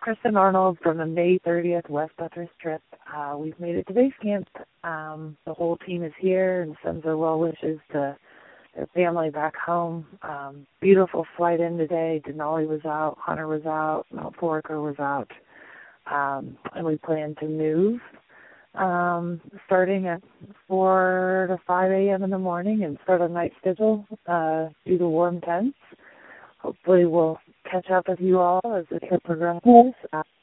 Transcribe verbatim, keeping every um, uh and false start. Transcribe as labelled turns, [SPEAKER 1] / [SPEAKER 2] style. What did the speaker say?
[SPEAKER 1] Kristen Arnold from the May thirtieth West Buttress trip. Uh, we've made it to base camp. Um, the whole team is here and sends their well wishes to their family back home. Um, beautiful flight in today. Denali was out, Hunter was out, Mount Foraker was out. Um, and we plan to move um, starting at four to five a.m. in the morning and start a night schedule uh, due to warm temps. Hopefully we'll catch up with you all as the trip progresses. Uh,